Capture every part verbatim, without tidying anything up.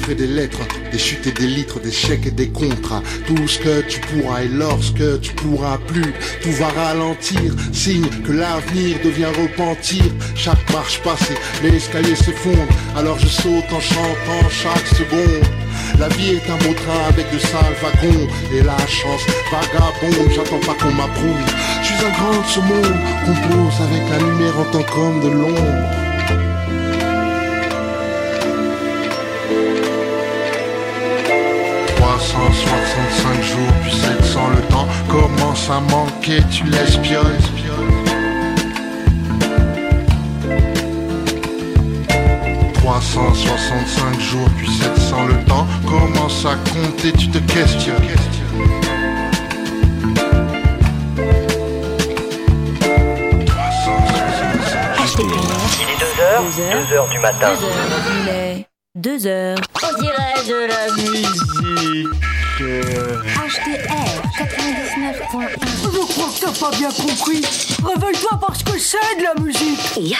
chiffres et des lettres, des chutes et des litres, des chèques et des contrats. Tout ce que tu pourras et lorsque tu pourras plus, tout va ralentir, signe que l'avenir devient repentir. Chaque marche passée, l'escalier s'effondre, alors je saute en chantant chaque seconde. La vie est un beau train avec de sales wagons, et la chance vagabonde, j'attends pas qu'on m'approuve. Je suis un grand de ce monde, compose avec la lumière en tant qu'homme de l'ombre. trois cent soixante-cinq jours puis sept cents, le temps commence à manquer, tu l'espionnes. trois cent soixante-cinq jours puis sept cents, le temps commence à compter, tu te questionnes. Il est deux heures, deux heures du matin. deux heures, il est deux heures. On dirait de la musique. H T R quatre-vingt-dix-neuf point un. Je crois que t'as pas bien compris. Réveille-toi parce que c'est de la musique. Yeah.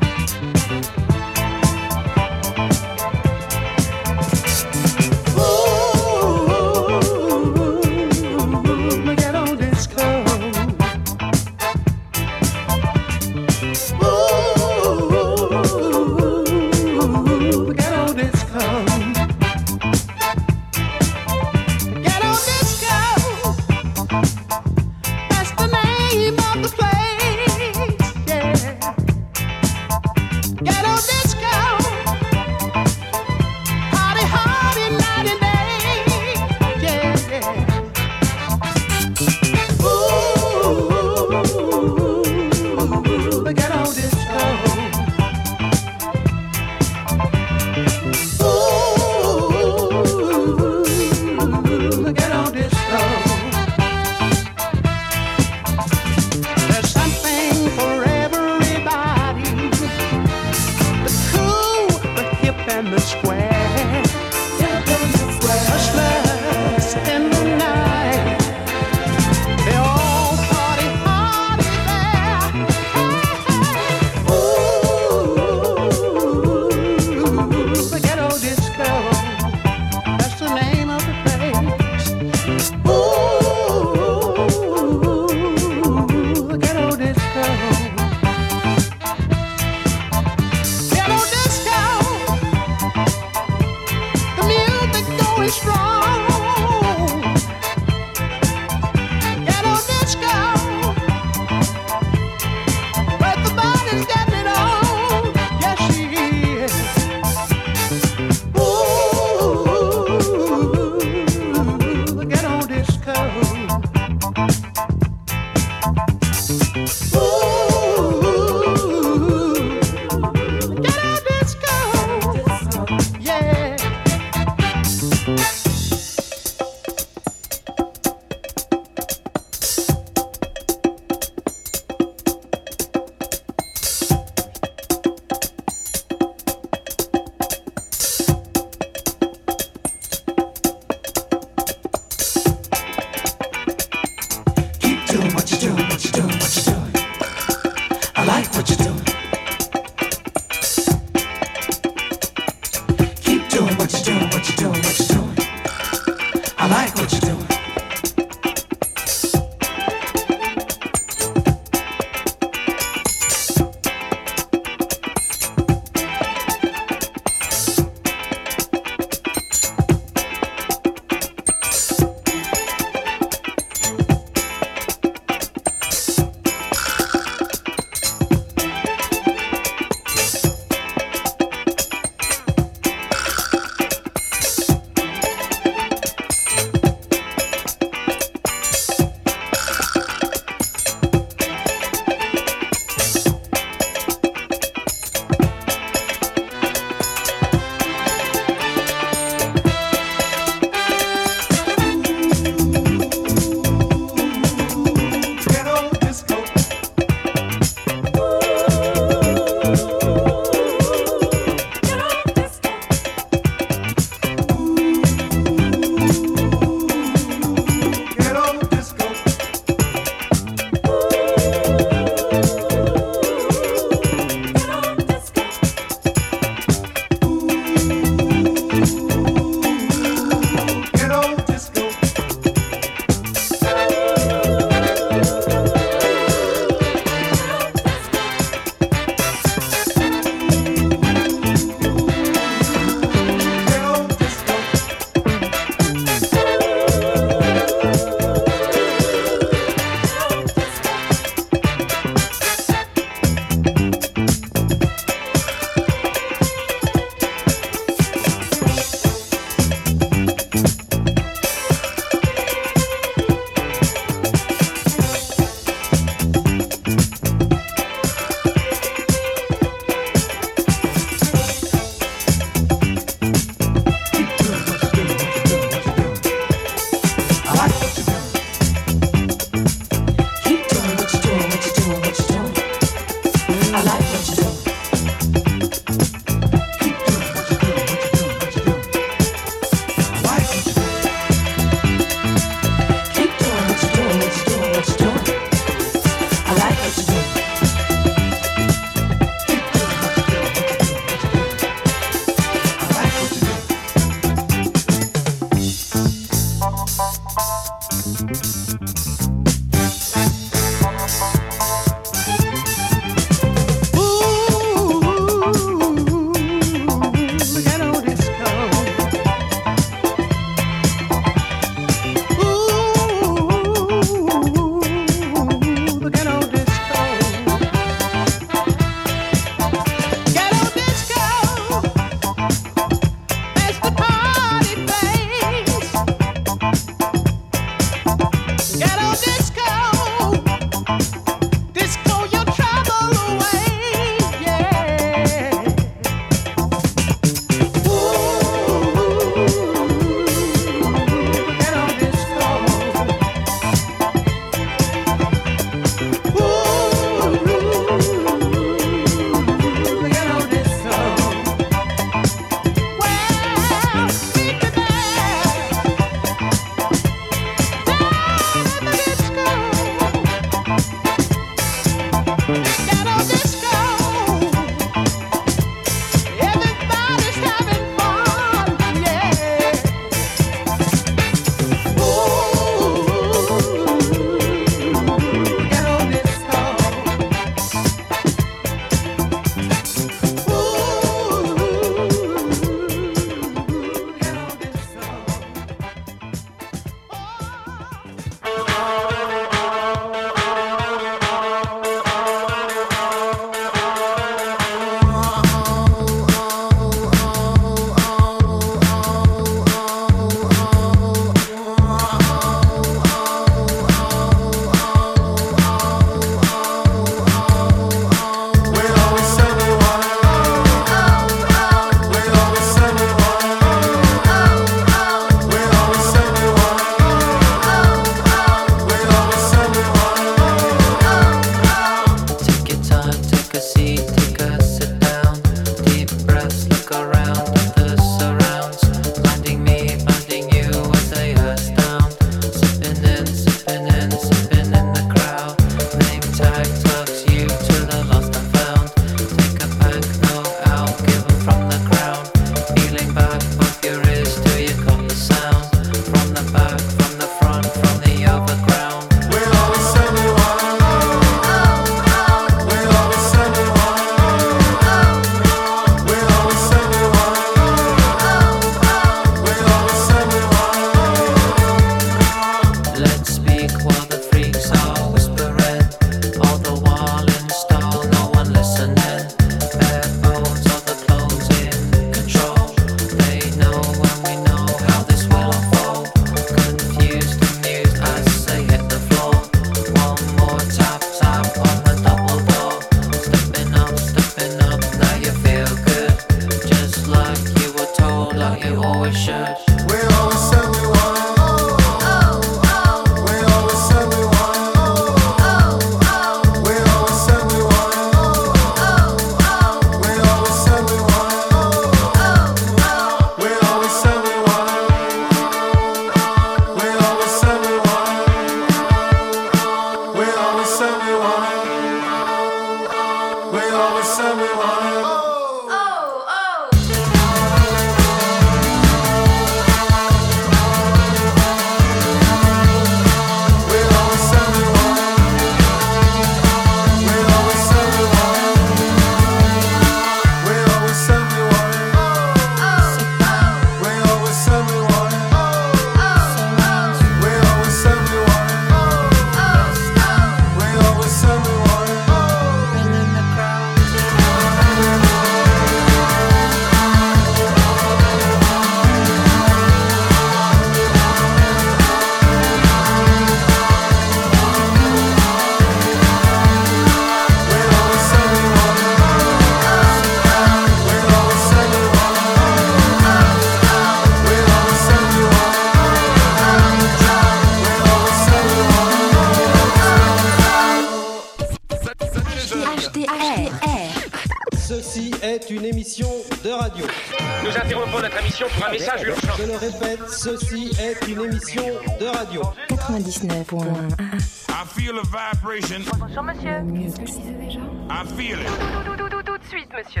radio. Nous interrompons notre émission pour un message urgent. Je le répète, ceci est une émission de radio. quatre-vingt-dix-neuf point un. I feel a vibration. Bonjour monsieur. Mieux que c'est déjà. I feel it. Tout, tout, tout, tout, tout de suite monsieur.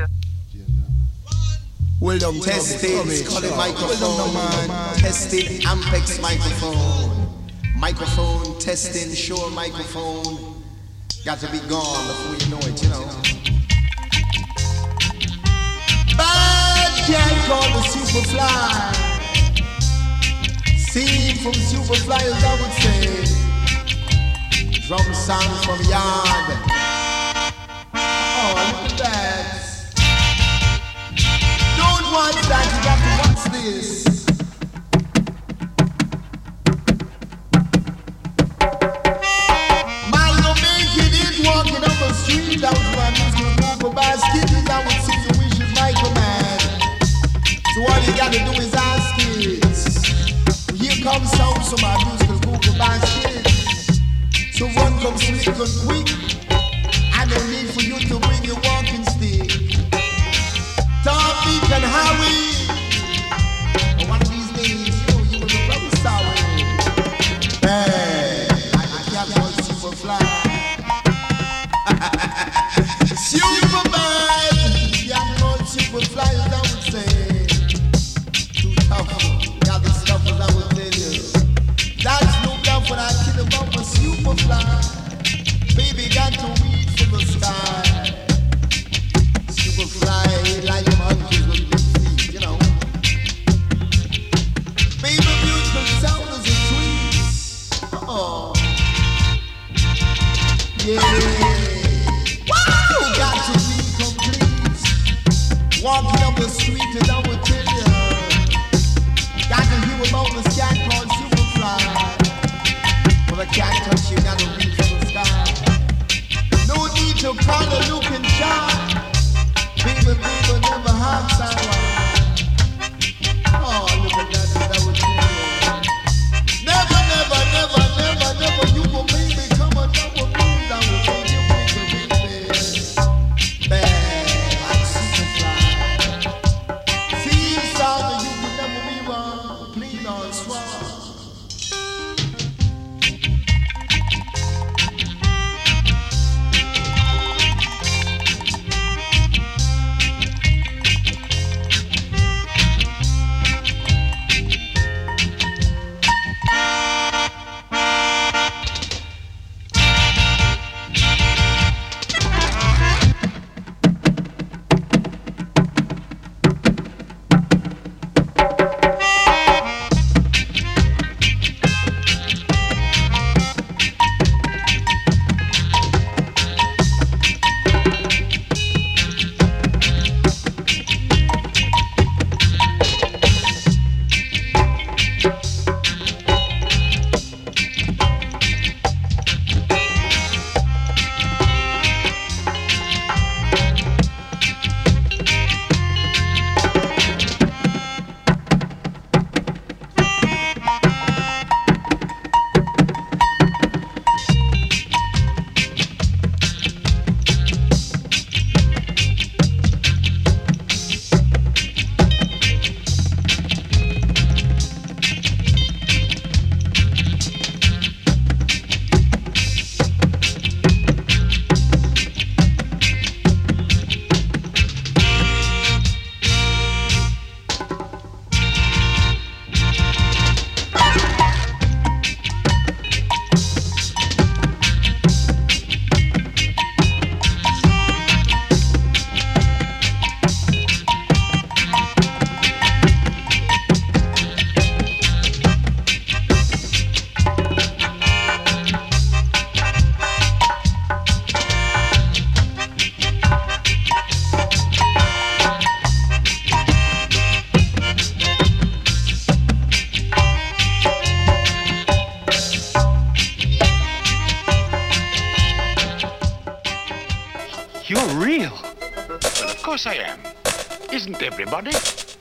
Well done, testing, calling microphone, man. Testing, Ampex microphone. Microphone, testing, sure microphone. Got to be gone before you know it, you know. Bad can't call the Superfly. Seen from Superfly as I would say. Drum sound from yard. Oh, look at that. Don't watch that, you got to watch this. Mario making it, walking up the street, out to my musical group of baskets, I would see your wishes, Michael Man. So all you gotta do is ask it. Here comes sounds from my musical group of baskets. So run, come slick and quick. I don't need for you to bring your walking stick. Tom, Beat and Howie. And one of these days, you know, you will be very sorry. Hey, I, I can't call Superfly. Superman! Can't call Superfly, as I would say. Too tough. Got the stuff as I would tell you. That's no doubt when I kill about my Superfly. Baby got to reach for the sky. Superfly, like them hunches with big feet, you know. Baby, beautiful sound is a tweet. Oh, yeah. Wow, got to be complete. Walking up the street and I would tell you. Got to hear about the cat called Superfly. But I can't touch you, gotta reach for the sky. No need to call a looking shy. Baby, baby, never have someone. Oh, look at that, that was good. Never, never, never, never, never, you will make me come on top of me. I will make you make me, baby. Bad, like Superfly. See, son, you can never be wrong. Clean on swag. You're real. Well, of course I am. Isn't everybody?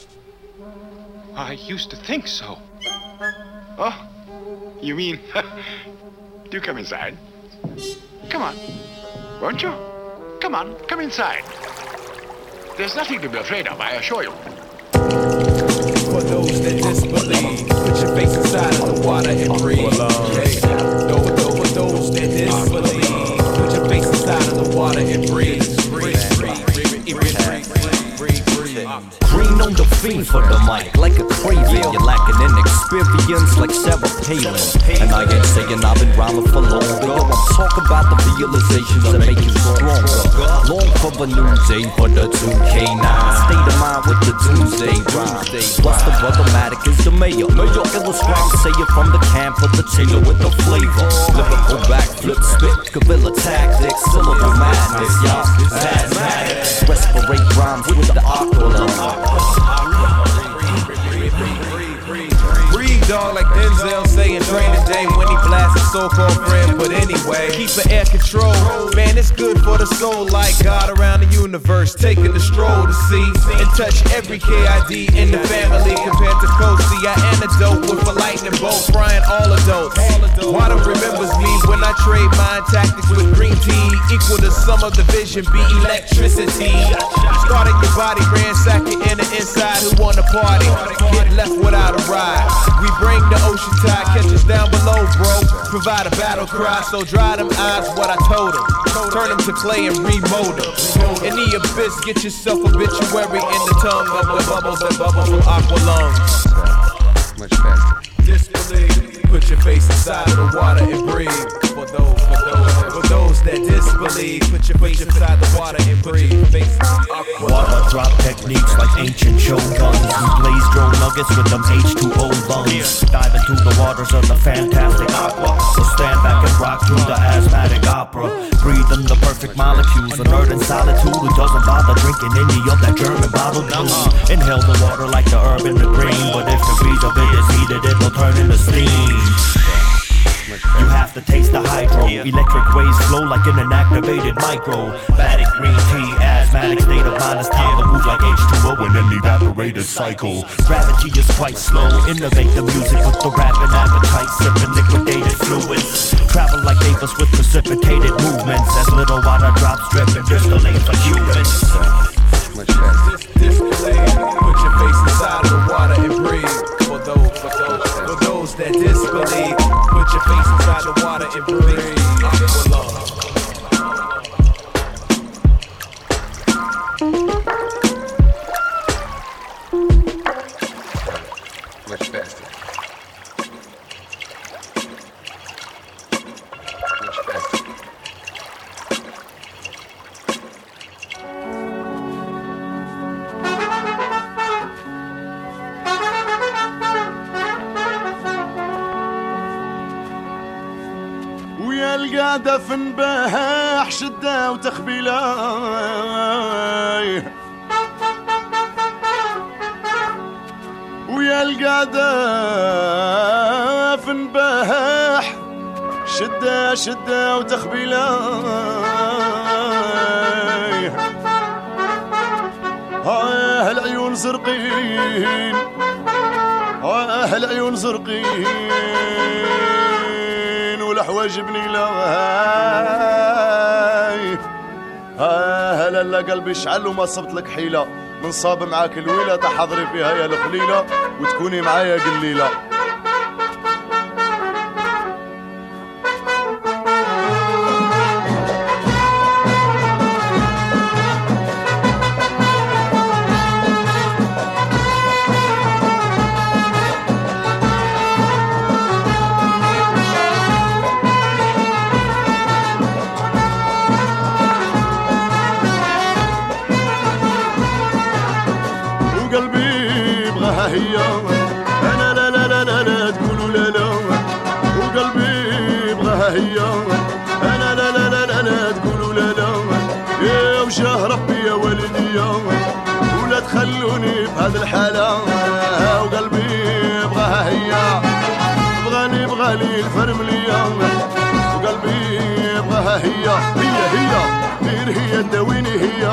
I used to think so. Oh, you mean... Do come inside. Come on. Won't you? Come on, come inside. There's nothing to be afraid of, I assure you. For those that disbelieve, put your face inside of the water and breathe. Yeah. For those that disbelieve, put your face inside of the water and breathe. Breathe, breathe, breathe, breathe, breathe, breathe, breathe. Green on the fiend for the mic, like a craving. You're lacking in experience like Sarah Palin. And I ain't saying I've been rhyming for long, but yo, I'm talking about the realizations that make you stronger. Long for a new day for the two K nine. State of mind with the doomsday rhyme. Plus the brother-matic is the mayor. Mayor illus rhyme, say it from the camp, put the tailor with the flavor. Lyrical backflip, spit, guerrilla tactics, syllable madness, y'all. Mathematics, respirate rhymes with the aqua. Breathe, dog, like Denzel saying training day when he blasts his so-called friend. But anyway, keep the air control. Man, it's good for the soul, like God around the universe, taking the stroll to see and touch every K I D in the family. Compared to Cozy, I antidote with a lightning bolt, frying all adults. Water remembers me when I trade mind tactics with green tea. Equal to some of the vision be electricity. Starting your body, ransack your inner inside. Who wanna party? Get left without a ride. We bring the ocean tide, catch us down below, bro. Provide a battle cry, so dry them eyes, what I told them. Turn them to clay and remold them. In the abyss, get yourself obituary in the tongue of the bubbles that bubble from aqua lungs. Much faster. Disbelieve, put your face inside of the water and breathe. For those, for those, for those that disbelieve, put your face inside the water and breathe. Water drop techniques like ancient shoguns. We blaze drone nuggets with them H two O lungs. Dive into the waters of the fantastic aqua. So stand back and rock through the asthmatic opera. Breathe in the perfect molecules. A nerd in solitude who doesn't bother drinking any of that German bottled blue. Inhale the water like the herb in the green. But if the breeze of it is heated, it'll turn into steam. You have to taste the hydro. Electric waves flow like in an activated micro. Batic green tea, asthmatic state of mind. It's time to move like H two O in an evaporated cycle. Gravity is quite slow. Innovate the music with the rapping appetite. Sipping liquidated fluids. Travel like vapors with precipitated movements. As little water drops dripping, distillate for humans. Much faster. Put your face inside of the water and breathe. For those, for those, for those that disbelieve, put your face inside the water and breathe. Aqua love. Much faster. Much faster. ويا القعدة في نباح شدة وتخبيلاي ويا القعدة في نباح شدة شدة وتخبيلاي ها العيون زرقين ها العيون زرقين والحواجب نيلاي ها هلا قلبي شعل وما صبت لك حيلة من صاب معاك الويلة تحضري فيها يا الخليلة وتكوني معايا قليلة هي انا لا لا لا لا لا تقولوا لا لا وقلبي يبغاها هي انا لا لا لا لا لا تقولوا لا لا يا وجاه ربي يا ولدي ولا تخلوني في هذه الحاله وقلبي يبغاها هي بغاني بغالي الفرمليه وقلبي يبغاها هي هي هي غير هي تداويني هي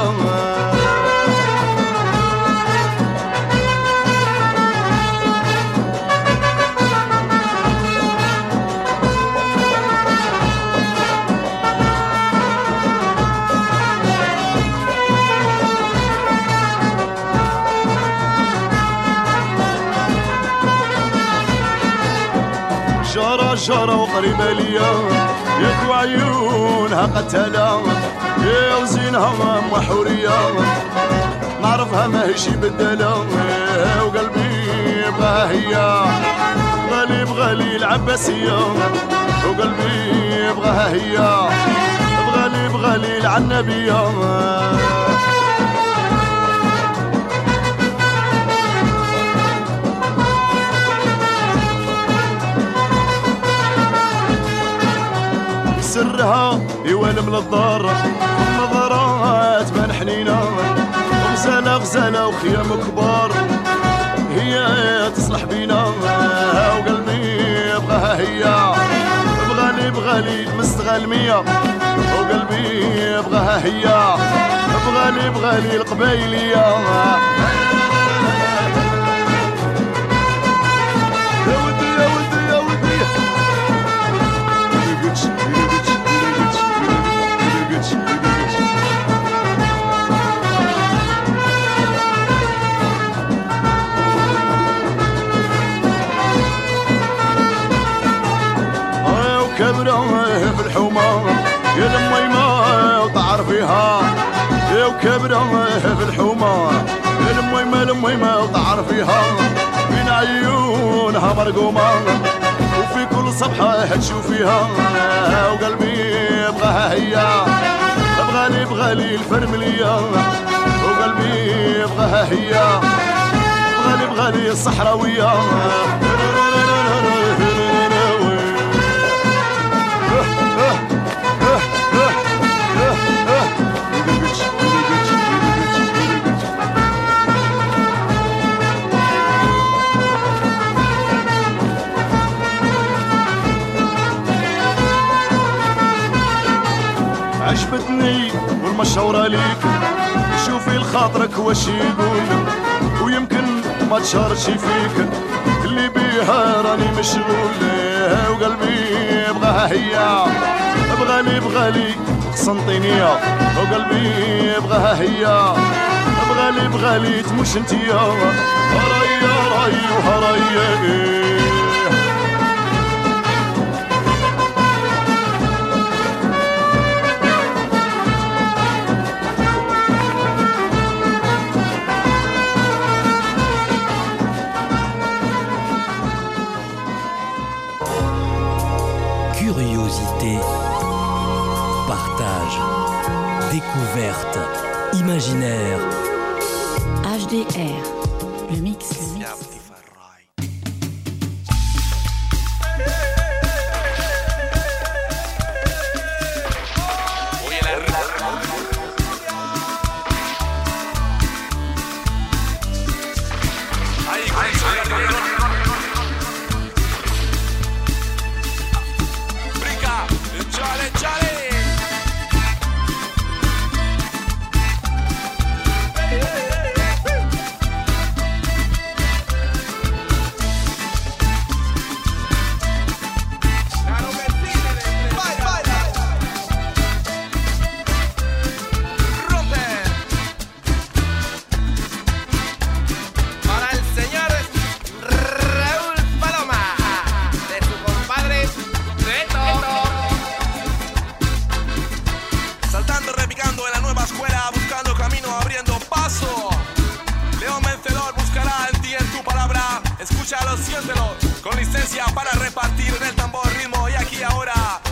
جارة جارة وقريبة ليا ياك وعيونها قتالة يا وزينها أم حورية نعرفها ماهيش بدالة وقلبي بغاها هي بغالي بغالي العباسية وقلبي بغاها هي بغالي بغالي العنبية سرها يوالم للدار النظرات بان حنينة غزالة غزالة وخيام كبار هي تصلح بينا وقلبي بغاها هي بغالي بغالي مستغلمية وقلبي بغاها هي بغالي بغالي القبايلية كبرة في الحومة يا الميمة وتعرفيها يا وكبرة في الحومة يا الميمة الميمة وتعرفيها بين عيونها مرقومة وفي كل صبحة هتشوفيها وقلبي بغاها هي بغالي بغالي الفرملية وقلبي بغاها هي بغالي بغالي الصحراوية عجبتني والمشورة ليك شوفي لخاطرك واش يقول ويمكن ما تشارش فيك اللي بيها راني مشغول وقلبي بغاها هي بغالي بغالي قسنطينية وقلبي بغاها هي بغالي بغالي تموش انتيا هراي هراي وهراي Curiosité, partage, découverte, imaginaire. H D R, le mix. Escúchalo, siéntelo, con licencia para repartir en el tambor ritmo y aquí ahora.